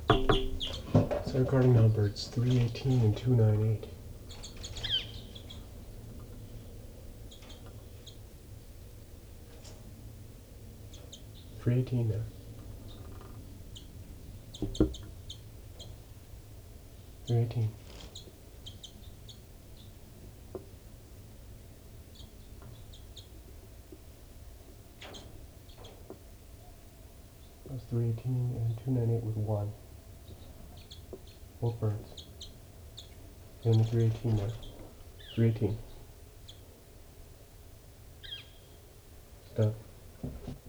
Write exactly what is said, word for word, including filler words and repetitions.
So recording number, it's three eighteen and two ninety-eight. three eighteen now. three eighteen. That was three eighteen and two ninety-eight with one. Both burns. And the three eighteen now. three eighteen. Stop.